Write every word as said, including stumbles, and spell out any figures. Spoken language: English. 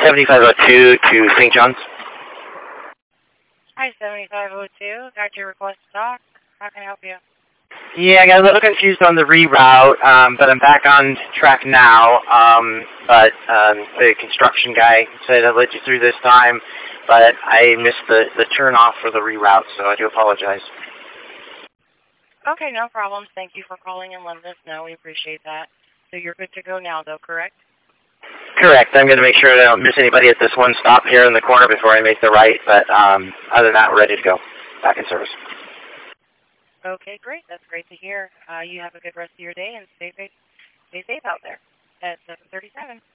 seventy-five oh two to Saint John's. Hi, seventy-five oh two. Got your request to talk. How can I help you? Yeah, I got a little confused on the reroute, um, but I'm back on track now. Um, but um, the construction guy said I'd let you through this time, but I missed the, the turn off for the reroute, so I do apologize. Okay, no problems. Thank you for calling and letting us know. We appreciate that. So you're good to go now, though, correct? Correct. I'm going to make sure I don't miss anybody at this one stop here in the corner before I make the right, but um, other than that, we're ready to go. Back in service. Okay, great. That's great to hear. Uh, you have a good rest of your day and stay safe, stay safe out there at seven thirty-seven.